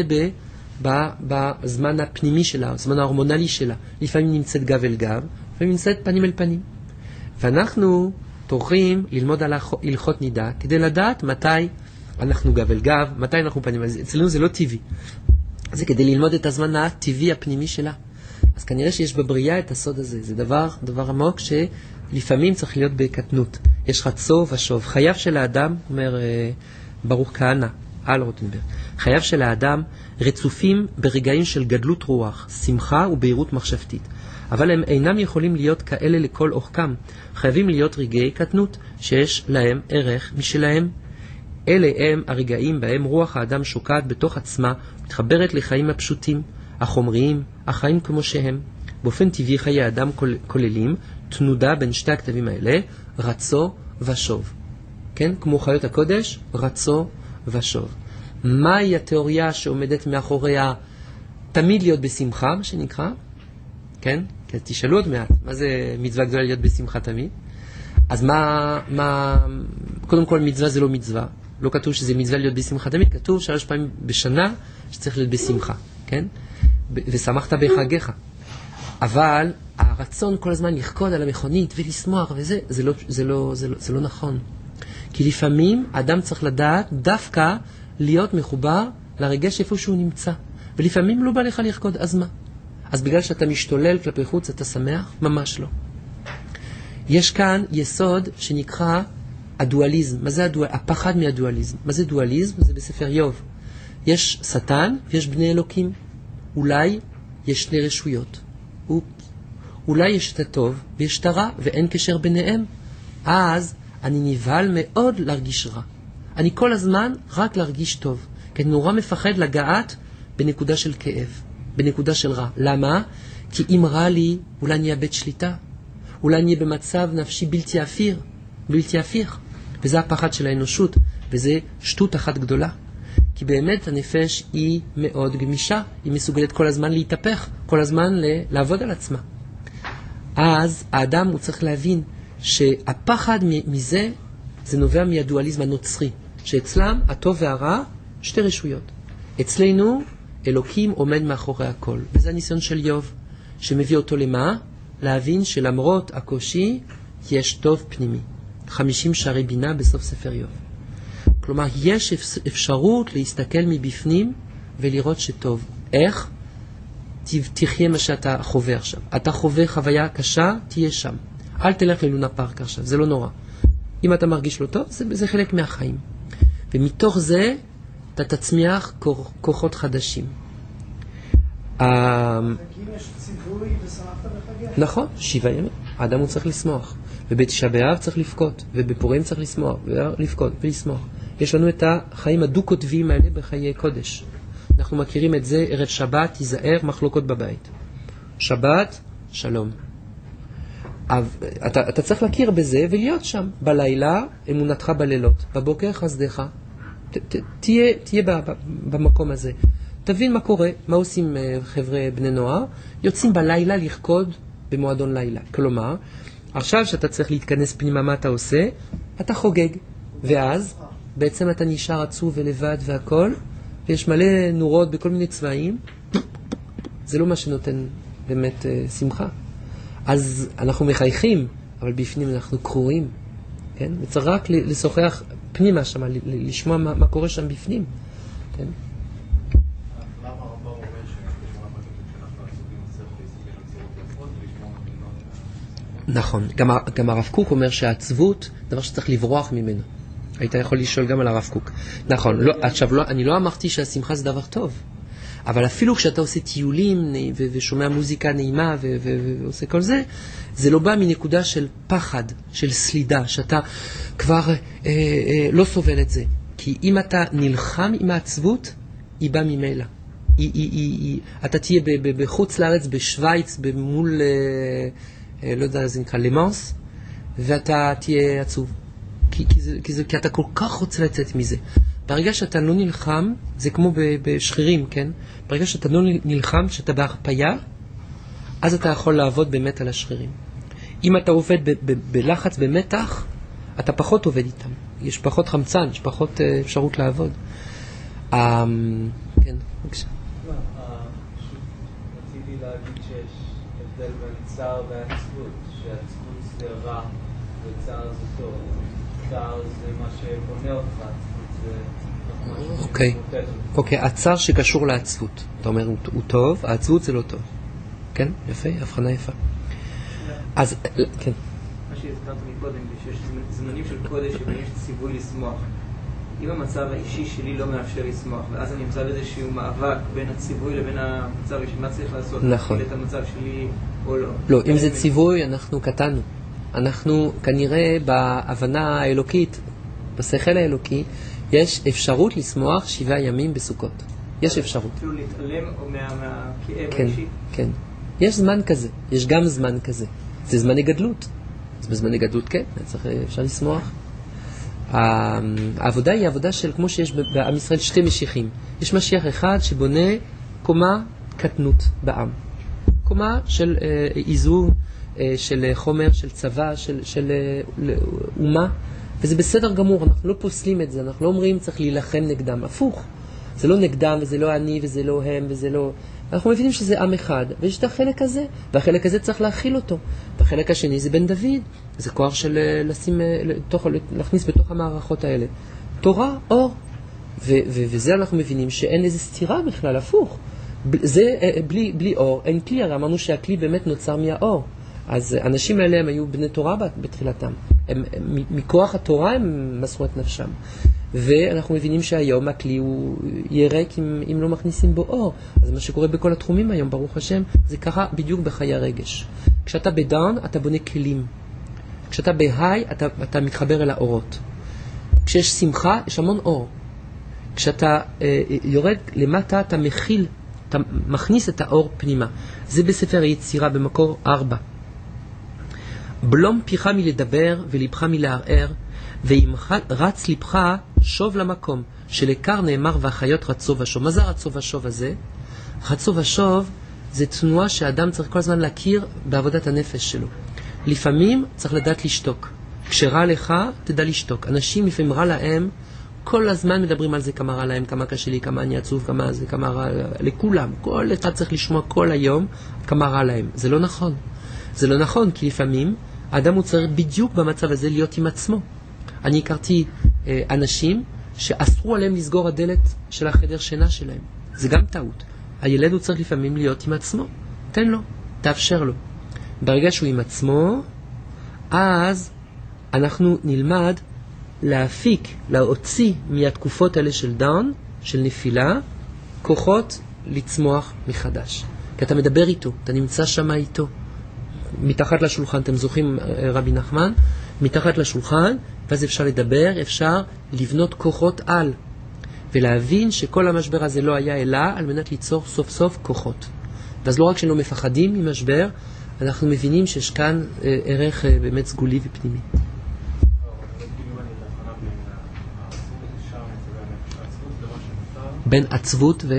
בזמן הפנימי שלה, בזמן ההורמונלי שלה. לפעמים נמצאת גב אל גב, לפעמים נמצאת פנים אל פנים. ואנחנו טורחים ללמוד על הלכות נידה, כדי לדעת מתי אנחנו גב אל גב, מתי אנחנו פנים. אצלנו זה לא טבעי. זה כדי ללמוד את הזמן הטבעי הפנימי שלה. אז כנראה שיש בבריאה את הסוד הזה. זה דבר עמוק שלפעמים צריך להיות בקטנות. יש רצו ושוב. חייו של האדם, אומר ברוך כהנא, על רוטנברג, חייו של האדם רצופים ברגעים של גדלות רוח, שמחה ובהירות מחשבתית. אבל הם אינם יכולים להיות כאלה לכל אורכם. חייבים להיות רגעי קטנות שיש להם ערך משלהם. אלה הם הרגעים בהם רוח האדם שוקעת בתוך עצמה, מתחברת לחיים הפשוטים, החומריים, החיים כמו שהם. באופן טבעי חיי האדם כוללים תנודה בין שתי הכתבים האלה, רצו ושוב. כן? כמו חיות הקודש, רצו ושוב. מהי התיאוריה שעומדת מאחוריה תמיד להיות בשמחה, מה שנקרא? כן? כי תשאלו עוד מעט, מה זה מצווה גדולה להיות בשמחה תמיד? אז קודם כל מצווה זה לא מצווה. לא כתוב שזה מצווה להיות בשמחה תמיד, כתוב 3 פעמים בשנה שצריך להיות בשמחה, כן? ושמחת בחגיך. אבל הרצון כל הזמן לרקוד על המכונית ולשמוח וזה, זה לא נכון. כי לפעמים אדם צריך לדעת דווקא להיות מחובר לרגש איפה שהוא נמצא. ולפעמים לא בא לך לרקוד, אז מה? אז בגלל שאתה משתולל כלפי חוץ אתה שמח? ממש לא. יש כאן יסוד שנקרא הדואליזם. מה זה הפחד מהדואליזם? מה זה דואליזם? זה בספר איוב. יש שטן ויש בני אלוקים. אולי יש 2 רשויות. אולי יש את הטוב ויש את הרע ואין קשר ביניהם. אז אני נבהל מאוד להרגיש רע. אני כל הזמן רק להרגיש טוב. כי אני נורא מפחד לגעת בנקודה של כאב, בנקודה של רע. למה? כי אם רע לי, אולי אני אאבד שליטה. אולי אני אהיה במצב נפשי בלתי הפיך. וזה הפחד של האנושות, וזה שטות אחת גדולה. כי באמת הנפש היא מאוד גמישה, היא מסוגלת כל הזמן להתהפך, כל הזמן לעבוד על עצמה. אז האדם הוא צריך להבין שהפחד מזה, זה נובע מהדואליזם הנוצרי, שאצלם הטוב והרע 2 רשויות. אצלנו אלוקים עומד מאחורי הכל, וזה הניסיון של איוב, שמביא אותו למה? להבין שלמרות הקושי יש טוב פנימי. 50 שערי בינה בסוף ספר איוב. כלומר, יש אפשרות להסתכל מבפנים ולראות שטוב. איך? תחיה מה שאתה חווה עכשיו. אתה חווה חוויה קשה, תהיה שם. אל תלך ללונה פארק עכשיו, זה לא נורא. אם אתה מרגיש לא טוב, זה חלק מהחיים. ומתוך זה אתה תצמיח כוחות חדשים. חגים יש ציווי ושמחת בחגים. נכון, 7 ימים. האדם הוא צריך לשמוח. ובתשעה באב צריך לבכות, ובפורים צריך לבכות ולשמוח. יש לנו את החיים הדו-קוטביים האלה בחיי קודש. אנחנו מכירים את זה, ערב שבת, תיזהר, מחלוקות בבית. שבת, שלום. אתה צריך להכיר בזה ולהיות שם. בלילה, אמונתך בלילות. בבוקר, חסדך. תהיה במקום הזה. תבין מה קורה, מה עושים חבר'ה בני נוער. יוצאים בלילה לרקוד במועדון לילה. כלומר, עכשיו שאתה צריך להתכנס פנימה מה אתה עושה, אתה חוגג. ואז בעצם אתה נשאר עצוב ולבד והכל, ויש מלא נורות בכל מיני צבעים. זה לא מה שנותן באמת שמחה. אז אנחנו מחייכים, אבל בפנים אנחנו קרועים. כן? וצריך רק לשוחח פנימה שם, לשמוע מה קורה שם בפנים. כן? למה הרמב"ם אומר שאנחנו עסוקים צריך להסתכל על צורות יפות ולשמוע מנגנון? נכון. גם הרב קוק אומר שהעצבות, דבר שצריך לברוח ממנו. היית יכול לשאול גם על הרב קוק. נכון. עכשיו, אני לא אמרתי שהשמחה זה דבר טוב. אבל אפילו כשאתה עושה טיולים ושומע מוזיקה נעימה ועושה כל זה, זה לא בא מנקודה של פחד, של סלידה, שאתה כבר לא סובל את זה. כי אם אתה נלחם עם העצבות, היא באה ממילא. אתה תהיה בחוץ לארץ, בשוויץ, מול, לא יודע, זה נקרא למאנס, ואתה תהיה עצוב. כי אתה כל כך רוצה לצאת מזה. ברגע שאתה לא נלחם, זה כמו בשרירים, כן? ברגע שאתה לא נלחם, שאתה בהרפיה, אז אתה יכול לעבוד באמת על השרירים. אם אתה עובד בלחץ, במתח, אתה פחות עובד איתם. יש פחות חמצן, יש פחות אפשרות לעבוד. כן, בבקשה. רציתי להגיד שיש הבדל בין צער ועצבות, שעצבות זה רע וצער זה טוב. צער זה מה שבונה אותך, עצבות זה... אוקיי, הצער שקשור לעצבות. אתה אומר, הוא טוב, העצבות זה לא טוב. כן? יפה, הבחנה יפה. אז, כן. מה שהזכרת מקודם, שיש זמנים של קודש שבהם יש ציווי לשמוח. אם המצב האישי שלי לא מאפשר לשמוח, ואז אני נמצא באיזשהו מאבק בין הציווי לבין המצב האישי, מה צריך לעשות? נכון. את המצב שלי או לא? לא, אם זה ציווי, אנחנו קטנו. אנחנו כנראה בהבנה האלוקית, בשכל האלוקי, יש אפשרות לשמוח 7 ימים בסוכות. יש אפשרות. אפילו להתעלם מהכאב כן, האישי? כן. יש זמן כזה, יש גם זמן כזה. זה זמני גדלות. אז בזמני גדלות כן, אפשר לשמוח. העבודה היא עבודה של, כמו שיש בעם ישראל 2 משיחים. יש משיח אחד שבונה קומה קטנות בעם. קומה של איזון, של חומר, של צבא, של אומה. וזה בסדר גמור, אנחנו לא פוסלים את זה, אנחנו לא אומרים צריך להילחם נגדם. הפוך. זה לא נגדם וזה לא אני וזה לא הם וזה לא... אנחנו מבינים שזה עם אחד, ויש את החלק הזה, והחלק הזה צריך להכיל אותו. והחלק השני זה בן דוד, זה כוח של להכניס בתוך המערכות האלה. תורה, אור. וזה אנחנו מבינים שאין איזה סתירה בכלל, הפוך. זה בלי אור, אין כלי, הרי אמרנו שהכלי באמת נוצר מהאור. אז האנשים האלה הם היו בני תורה בתחילתם. מכוח התורה הם מסרו את נפשם. ואנחנו מבינים שהיום הכלי הוא יהיה ריק אם לא מכניסים בו אור. אז מה שקורה בכל התחומים היום, ברוך השם, זה ככה בדיוק בחיי הרגש. כשאתה בדאון, אתה בונה כלים. כשאתה בהיי, אתה מתחבר אל האורות. כשיש שמחה, יש המון אור. כשאתה יורד למטה, אתה מכיל, אתה מכניס את האור פנימה. זה בספר היצירה במקור 4. בלום פיך מלדבר ולבך מלערער, ואם רץ לבך, שוב למקום, שלעיקר נאמר והחיות רצו ושוב. מה זה רצו ושוב הזה? רצו ושוב זה תנועה שהאדם צריך כל הזמן להכיר בעבודת הנפש שלו. לפעמים צריך לדעת לשתוק. כשרע לך, תדע לשתוק. אנשים לפעמים רע להם, כל הזמן מדברים על זה כמה רע להם, כמה קשה לי, כמה אני עצוב, כמה זה, כמה רע לכולם. כל אחד צריך לשמוע כל היום כמה רע להם. זה לא נכון. זה לא נכון, כי לפעמים האדם הוא צריך בדיוק במצב הזה להיות עם עצמו. אני הכרתי אנשים שאסרו עליהם לסגור הדלת של החדר שינה שלהם. זה גם טעות. הילד הוא צריך לפעמים להיות עם עצמו. תן לו, תאפשר לו. ברגע שהוא עם עצמו, אז אנחנו נלמד להפיק, להוציא מהתקופות האלה של דאון, של נפילה, כוחות לצמוח מחדש. כי אתה מדבר איתו, אתה נמצא שם איתו. מתחת לשולחן, אתם זוכרים רבי נחמן? מתחת לשולחן, ואז אפשר לדבר, אפשר לבנות כוחות על. ולהבין שכל המשבר הזה לא היה אלא על מנת ליצור סוף סוף כוחות. ואז לא רק שלא מפחדים ממשבר, אנחנו מבינים שיש כאן ערך באמת סגולי ופנימי. בין עצבות ו...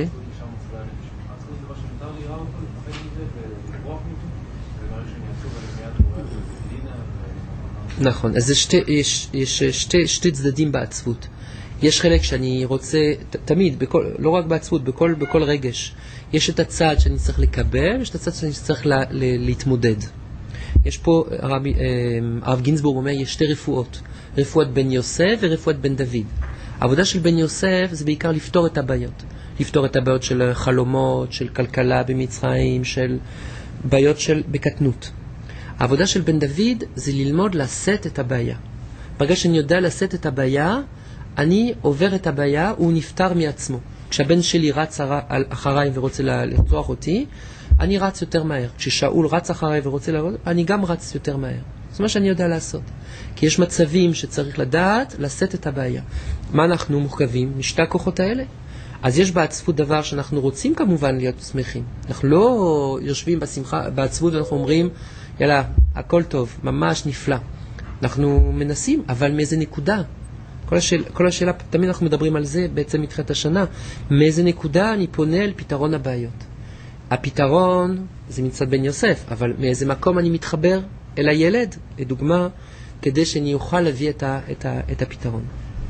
נכון, אז יש שתי צדדים בעצבות. יש חלק שאני רוצה, תמיד, לא רק בעצבות, בכל רגש. יש את הצד שאני צריך לקבל, יש את הצד שאני צריך להתמודד. יש פה, הרב גינזבורג אומר, יש 2 רפואות. רפואת בן יוסף ורפואת בן דוד. העבודה של בן יוסף זה בעיקר לפתור את הבעיות. לפתור את הבעיות של חלומות, של כלכלה במצרים, של בעיות בקטנות. העבודה של בן דוד זה ללמוד לשאת את הבעיה. ברגע שאני יודע לשאת את הבעיה, אני עובר את הבעיה, הוא נפטר מעצמו. כשהבן שלי רץ אחריי ורוצה לרצוח אותי, אני רץ יותר מהר. כששאול רץ אחריי ורוצה לרצוח, אני גם רץ יותר מהר. זה מה שאני יודע לעשות. כי יש מצבים שצריך לדעת לשאת את הבעיה. מה אנחנו מורכבים? משתי הכוחות האלה. אז יש בעצבות דבר שאנחנו רוצים כמובן להיות שמחים. אנחנו לא יושבים בשמחה, בעצבות ואנחנו אומרים, יאללה, הכל טוב, ממש נפלא. אנחנו מנסים, אבל מאיזה נקודה? כל השאלה, תמיד אנחנו מדברים על זה בעצם מתחילת השנה, מאיזה נקודה אני פונה אל פתרון הבעיות. הפתרון זה מצד בן יוסף, אבל מאיזה מקום אני מתחבר אל הילד, לדוגמה, כדי שאני אוכל להביא את הפתרון.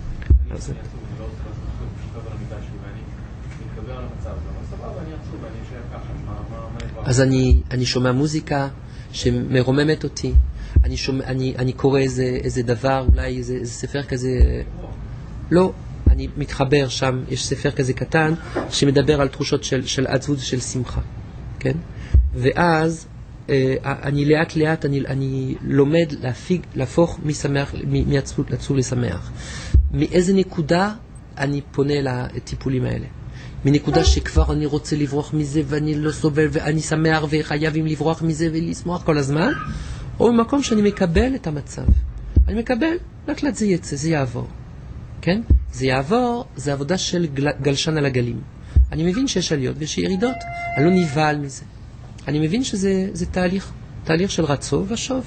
אז אני שומע מוזיקה שמרוממת אותי, אני קורא איזה דבר, אולי איזה ספר כזה, לא, אני מתחבר שם, יש ספר כזה קטן שמדבר על תחושות של עצבות ושל שמחה, כן? ואז אני לאט לאט, אני לומד להפוך מעצוב לשמח. מאיזה נקודה אני פונה לטיפולים האלה? מנקודה שכבר אני רוצה לברוח מזה ואני לא סובל ואני שמח וחייבים לברוח מזה ולשמוח כל הזמן, או במקום שאני מקבל את המצב. אני מקבל, לאט לאט זה יצא, זה יעבור. כן? זה יעבור, זה עבודה של גלשן על הגלים. אני מבין שיש עליות ויש ירידות, אני לא נבהל מזה. אני מבין שזה תהליך של רצו ושוב.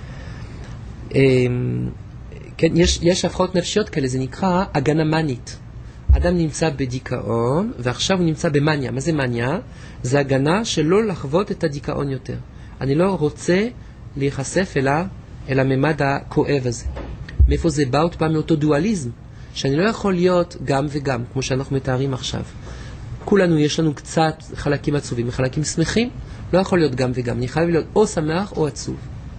כן, יש הפרעות נפשיות כאלה, זה נקרא הגנה מנית. אדם נמצא בדיכאון, ועכשיו הוא נמצא במניה. מה זה מניה? זה הגנה שלא לחוות את הדיכאון יותר. אני לא רוצה להיחשף אל הממד הכואב הזה. מאיפה זה בא? עוד פעם מאותו דואליזם, שאני לא יכול להיות גם וגם, כמו שאנחנו מתארים עכשיו. כולנו יש לנו קצת חלקים עצובים וחלקים שמחים, לא יכול להיות גם וגם. אני חייב להיות או שמח או עצוב.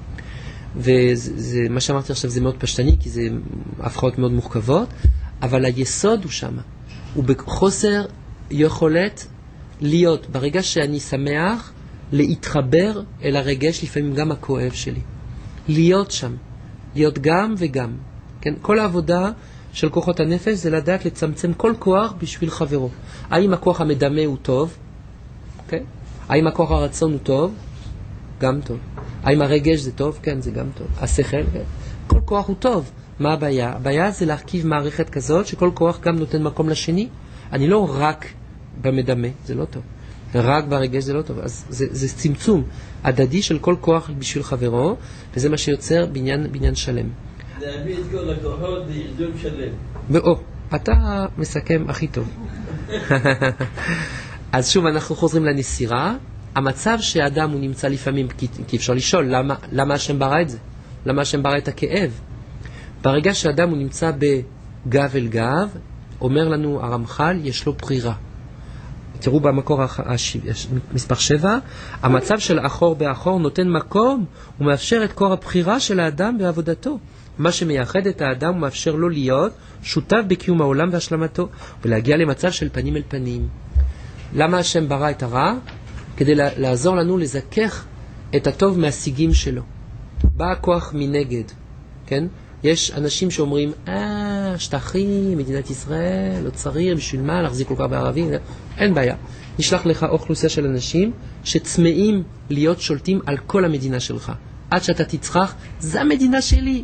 ומה שאמרתי עכשיו זה מאוד פשטני, כי זה הפרעות מאוד מורכבות, אבל היסוד הוא שם. הוא בחוסר יכולת להיות, ברגע שאני שמח, להתחבר אל הרגש, לפעמים גם הכואב שלי. להיות שם. להיות גם וגם. כן? כל העבודה של כוחות הנפש זה לדעת לצמצם כל כוח בשביל חברו. האם הכוח המדמה הוא טוב? כן? האם הכוח הרצון הוא טוב? גם טוב. האם הרגש זה טוב? כן, זה גם טוב. השכל? כן. כל כוח הוא טוב. מה הבעיה? הבעיה זה להרכיב מערכת כזאת שכל כוח גם נותן מקום לשני. אני לא רק במדמה, זה לא טוב. רק ברגש זה לא טוב. אז זה צמצום הדדי של כל כוח בשביל חברו, וזה מה שיוצר בניין שלם. להביא את כל הכוחות לאיזון שלם. ואו, אתה מסכם הכי טוב. אז שוב אנחנו חוזרים לנסירה. המצב שהאדם הוא נמצא לפעמים, כי אפשר לשאול למה השם ברא את זה? למה השם ברא את הכאב? ברגע שהאדם הוא נמצא בגב אל גב, אומר לנו הרמח"ל, יש לו בחירה. תראו במקור מספר 7, המצב של אחור באחור נותן מקום, הוא מאפשר את קור הבחירה של האדם בעבודתו. מה שמייחד את האדם הוא מאפשר לו להיות שותף בקיום העולם והשלמתו, ולהגיע למצב של פנים אל פנים. למה השם ברא את הרע? כדי לעזור לנו לזכך את הטוב מהשיגים שלו. בא הכוח מנגד, כן? יש אנשים שאומרים, שטחים, מדינת ישראל, לא צריך, בשביל מה, להחזיק כל כך בערבים, אין בעיה. נשלח לך אוכלוסייה של אנשים שצמאים להיות שולטים על כל המדינה שלך. עד שאתה תצחח, זה המדינה שלי.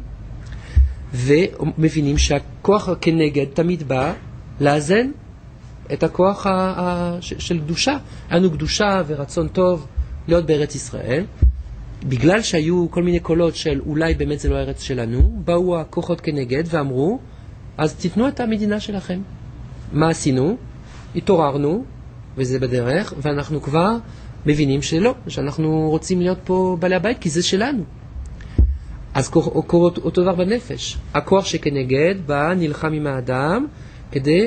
ומבינים שהכוח כנגד תמיד בא לאזן את הכוח של קדושה. היינו קדושה ורצון טוב להיות בארץ ישראל. בגלל שהיו כל מיני קולות של אולי באמת זה לא הארץ שלנו, באו הכוחות כנגד ואמרו, אז תתנו את המדינה שלכם. מה עשינו? התעוררנו, וזה בדרך, ואנחנו כבר מבינים שלא, שאנחנו רוצים להיות פה בעלי הבית, כי זה שלנו. אז קורה אותו דבר בנפש. הכוח שכנגד בא, נלחם עם האדם, כדי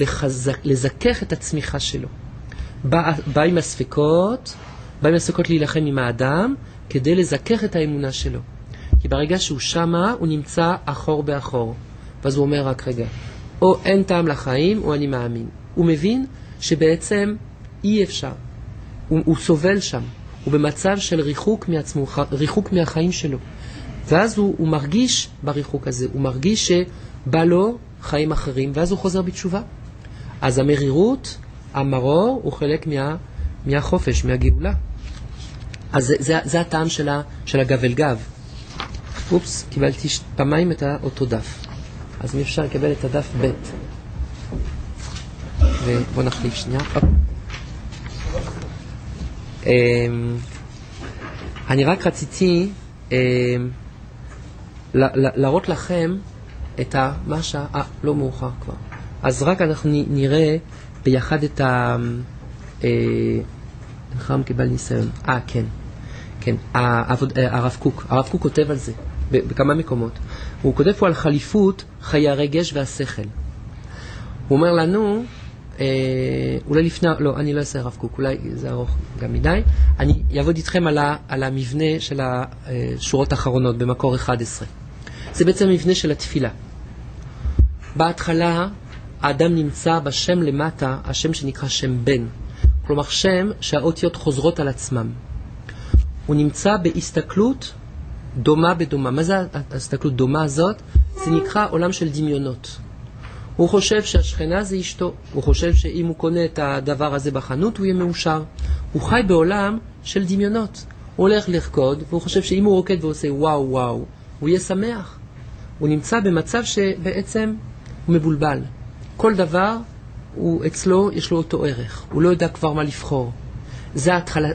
לזכך את הצמיחה שלו. בא עם הספקות להילחם עם האדם, כדי לזכך את האמונה שלו. כי ברגע שהוא שמה, הוא נמצא אחור באחור. ואז הוא אומר רק רגע, או אין טעם לחיים, או אני מאמין. הוא מבין שבעצם אי אפשר. הוא סובל שם. הוא במצב של ריחוק מעצמו, ריחוק מהחיים שלו. ואז הוא מרגיש בריחוק הזה, הוא מרגיש שבא לו חיים אחרים, ואז הוא חוזר בתשובה. אז המרירות, המרור, הוא חלק מהחופש, מהגאולה. אז זה הטעם של הגב אל גב. אופס, קיבלתי פעמיים את אותו דף. אז מי אפשר לקבל את הדף ב'. ובוא נחליף שנייה. אני רק רציתי להראות לכם את מה לא מאוחר כבר. אז רק אנחנו נראה ביחד את חם קיבל ניסיון. כן, הרב קוק כותב על זה בכמה מקומות. הוא כותב פה על חליפות חיי הרגש והשכל. הוא אומר לנו, אולי לפני, לא, אני לא אעשה הרב קוק, אולי זה ארוך גם מדי, אני אעבוד איתכם על המבנה של השורות האחרונות במקור 11. זה בעצם המבנה של התפילה. בהתחלה האדם נמצא בשם למטה, השם שנקרא שם בן. כלומר שם שהאותיות חוזרות על עצמם. הוא נמצא בהסתכלות דומה בדומה. מה זה ההסתכלות דומה הזאת? זה נקרא עולם של דמיונות. הוא חושב שהשכנה זה אשתו. הוא חושב שאם הוא קונה את הדבר הזה בחנות הוא יהיה מאושר. הוא חי בעולם של דמיונות. הוא הולך לרקוד והוא חושב שאם הוא רוקד ועושה וואו וואו הוא יהיה שמח. הוא נמצא במצב שבעצם הוא מבולבל. כל דבר הוא אצלו יש לו אותו ערך. הוא לא יודע כבר מה לבחור. זה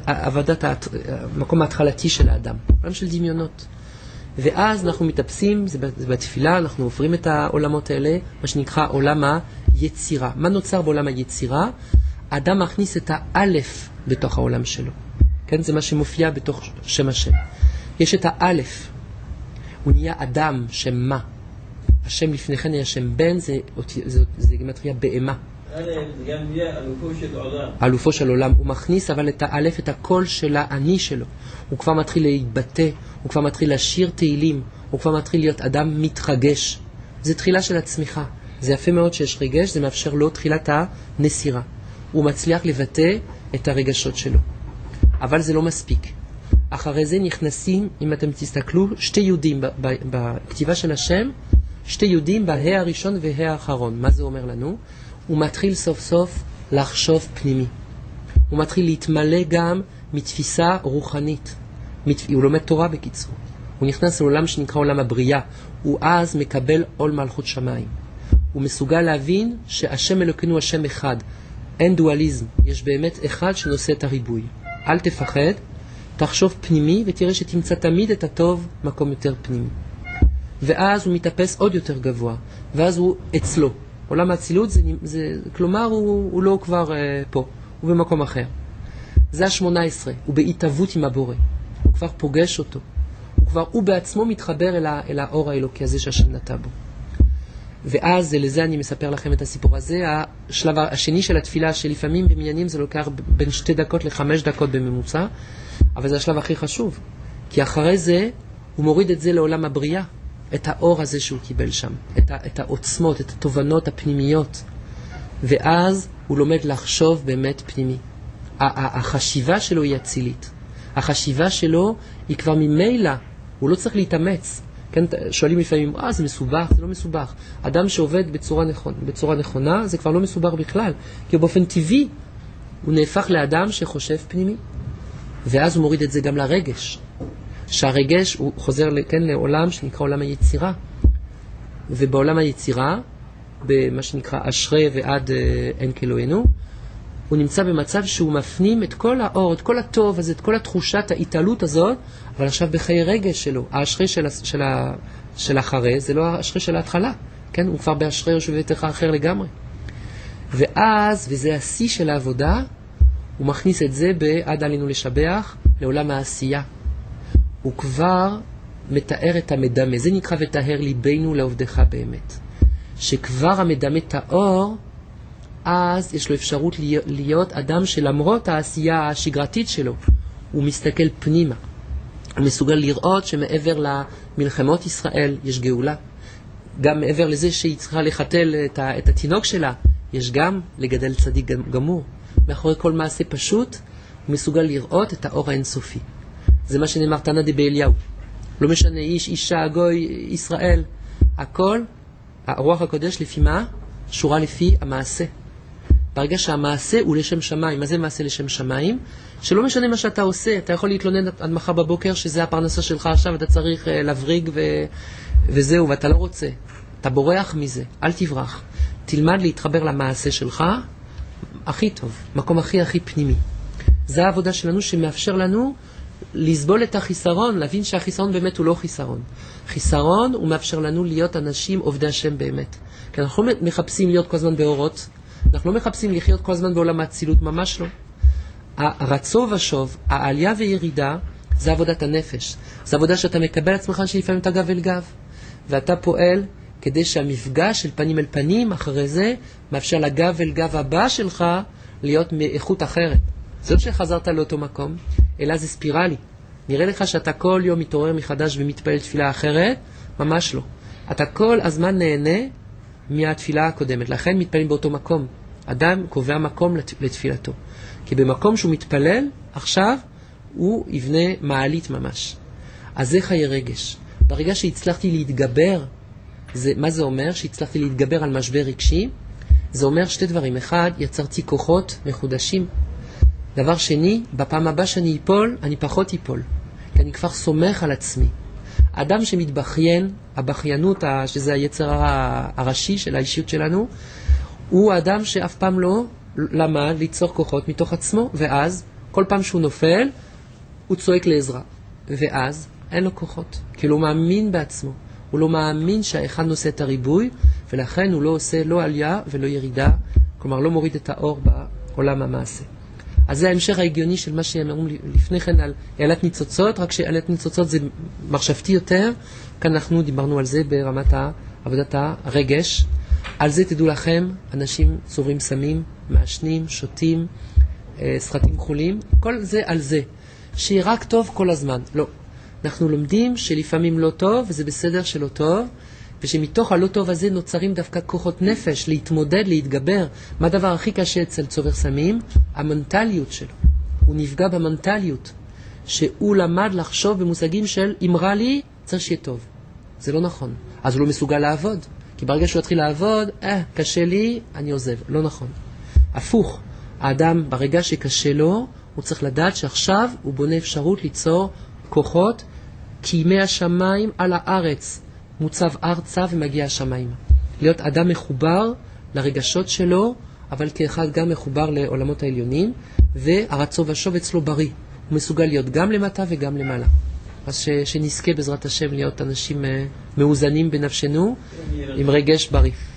המקום ההתחלתי של האדם. עולם של דמיונות. ואז אנחנו מתאפסים, זה בתפילה, אנחנו עוברים את העולמות האלה, מה שנקרא עולם היצירה. מה נוצר בעולם היצירה? האדם מכניס את האלף בתוך העולם שלו. כן? זה מה שמופיע בתוך שם השם. יש את האלף. הוא נהיה אדם, שם מה. השם לפני כן היה שם בן, זה גמטריה באמה. זה גם נהיה אלופו של עולם. אלופו של עולם. הוא מכניס אבל את האלף, את הקול של האני שלו. הוא כבר מתחיל להתבטא, הוא כבר מתחיל לשיר תהילים, הוא כבר מתחיל להיות אדם מתרגש. זה תחילה של הצמיחה. זה יפה מאוד שיש רגש, זה מאפשר לו תחילת הנסירה. הוא מצליח לבטא את הרגשות שלו. אבל זה לא מספיק. אחרי זה נכנסים, אם אתם תסתכלו, שתי יהודים בכתיבה של השם, שתי יהודים בהא הראשון והא האחרון. מה זה אומר לנו? הוא מתחיל סוף סוף לחשוב פנימי. הוא מתחיל להתמלא גם מתפיסה רוחנית. הוא לומד תורה בקיצור. הוא נכנס לעולם שנקרא עולם הבריאה. הוא אז מקבל עול מלכות שמיים. הוא מסוגל להבין שהשם אלוקינו השם אחד. אין דואליזם. יש באמת אחד שנושא את הריבוי. אל תפחד, תחשוב פנימי ותראה שתמצא תמיד את הטוב מקום יותר פנימי. ואז הוא מתאפס עוד יותר גבוה. ואז הוא אצלו. עולם האצילות כלומר הוא לא כבר פה. הוא במקום אחר. זה ה-18. הוא בהתאבות עם הבורא. הוא כבר פוגש אותו. הוא בעצמו מתחבר אל האור האלוקי הזה שהשם נטע בו. ואז לזה אני מספר לכם את הסיפור הזה. השלב השני של התפילה, שלפעמים במניינים זה לוקח בין 2 דקות ל5 דקות בממוצע, אבל זה השלב הכי חשוב. כי אחרי זה הוא מוריד את זה לעולם הבריאה. את האור הזה שהוא קיבל שם. את העוצמות, את התובנות הפנימיות. ואז הוא לומד לחשוב באמת פנימי. החשיבה שלו היא אצילית. החשיבה שלו היא כבר ממילא, הוא לא צריך להתאמץ. כן, שואלים לפעמים, זה מסובך, זה לא מסובך. אדם שעובד בצורה נכונה, זה כבר לא מסובך בכלל. כי באופן טבעי, הוא נהפך לאדם שחושב פנימי. ואז הוא מוריד את זה גם לרגש. שהרגש הוא חוזר לעולם שנקרא עולם היצירה. ובעולם היצירה, במה שנקרא אשרי ועד אין כאלוהינו, הוא נמצא במצב שהוא מפנים את כל האור, את כל הטוב הזה, את כל התחושת ההתעלות הזאת, אבל עכשיו בחיי רגש שלו. האשרי של אחרי, זה לא האשרי של ההתחלה. כן? הוא כבר באשרי ובתך אחר לגמרי. ואז, וזה השיא של העבודה, הוא מכניס את זה בעד עלינו לשבח, לעולם העשייה. הוא כבר מתאר את המדמה. זה נקרא ותאר ליבנו לעובדך באמת. שכבר המדמה טהור, אז יש לו אפשרות להיות אדם שלמרות העשייה השגרתית שלו, הוא מסתכל פנימה. הוא מסוגל לראות שמעבר למלחמות ישראל יש גאולה. גם מעבר לזה שהיא צריכה לחתל את התינוק שלה, יש גם לגדל צדיק גמור. מאחורי כל מעשה פשוט, הוא מסוגל לראות את האור האינסופי. זה מה שנאמר תנא דבאליהו. לא משנה איש, אישה, גוי, ישראל. הכל, הרוח הקודש לפי מה? שורה לפי המעשה. ברגע שהמעשה הוא לשם שמיים. מה זה מעשה לשם שמיים? שלא משנה מה שאתה עושה. אתה יכול להתלונן עד מחר בבוקר שזה הפרנסה שלך עכשיו, אתה צריך לבריג וזהו, ואתה לא רוצה. אתה בורח מזה. אל תברח. תלמד להתחבר למעשה שלך הכי טוב. מקום הכי פנימי. זה העבודה שלנו שמאפשר לנו לסבול את החיסרון, להבין שהחיסרון באמת הוא לא חיסרון. חיסרון הוא מאפשר לנו להיות אנשים עובדי השם באמת. כי אנחנו לא מחפשים להיות כל הזמן באורות, אנחנו לא מחפשים לחיות כל הזמן בעולם האצילות, ממש לא. הרצו ושוב, העלייה וירידה, זה עבודת הנפש. זה עבודה שאתה מקבל עצמך שלפעמים אתה גב אל גב. ואתה פועל כדי שהמפגש של פנים אל פנים אחרי זה, מאפשר לגב אל גב הבא שלך להיות מאיכות אחרת. זאת שחזרת לאותו מקום, אלא זה ספירלי. נראה לך שאתה כל יום מתעורר מחדש ומתפעל תפילה אחרת, ממש לא. אתה כל הזמן נהנה מהתפילה הקודמת, לכן מתפעלים באותו מקום. אדם קובע מקום לתפילתו. כי במקום שהוא מתפלל, עכשיו הוא יבנה מעלית ממש. אז זה חיי רגש. ברגע שהצלחתי להתגבר, מה זה אומר? שהצלחתי להתגבר על משבר רגשי, זה אומר שתי דברים. אחד, יצרתי כוחות מחודשים. דבר שני, בפעם הבאה שאני אפול, אני פחות אפול. כי אני כבר סומך על עצמי. אדם שמתבכיין, הבכיינות, שזה היצר הראשי של האישיות שלנו, הוא אדם שאף פעם לא למד ליצור כוחות מתוך עצמו, ואז כל פעם שהוא נופל, הוא צועק לעזרה. ואז אין לו כוחות, כי הוא לא מאמין בעצמו. הוא לא מאמין שהאחד נושא את הריבוי, ולכן הוא לא עושה לא עלייה ולא ירידה, כלומר לא מוריד את האור בעולם המעשה. אז זה ההמשך ההגיוני של מה שהם אומרים לפני כן על העלת ניצוצות, רק שעלת ניצוצות זה מחשבתי יותר, כאן אנחנו דיברנו על זה ברמת עבודת הרגש. על זה תדעו לכם, אנשים צוברים סמים, מעשנים, שותים, סרטים כחולים, כל זה על זה. שיהיה רק טוב כל הזמן. לא. אנחנו לומדים שלפעמים לא טוב, וזה בסדר שלא טוב, ושמתוך הלא טוב הזה נוצרים דווקא כוחות נפש, להתמודד, להתגבר. מה הדבר הכי קשה אצל צובר סמים? המנטליות שלו. הוא נפגע במנטליות, שהוא למד לחשוב במושגים של אם רע לי, צריך שיהיה טוב. זה לא נכון. אז הוא לא מסוגל לעבוד. כי ברגע שהוא יתחיל לעבוד, קשה לי, אני עוזב. לא נכון. הפוך. האדם, ברגע שקשה לו, הוא צריך לדעת שעכשיו הוא בונה אפשרות ליצור כוחות, כי ימי השמיים על הארץ מוצב ארצה ומגיע השמיים. להיות אדם מחובר לרגשות שלו, אבל כאחד גם מחובר לעולמות העליונים, והרצו ושוב אצלו בריא. הוא מסוגל להיות גם למטה וגם למעלה. אז שנזכה בעזרת השם להיות אנשים מאוזנים בנפשנו, עם רגש בריא.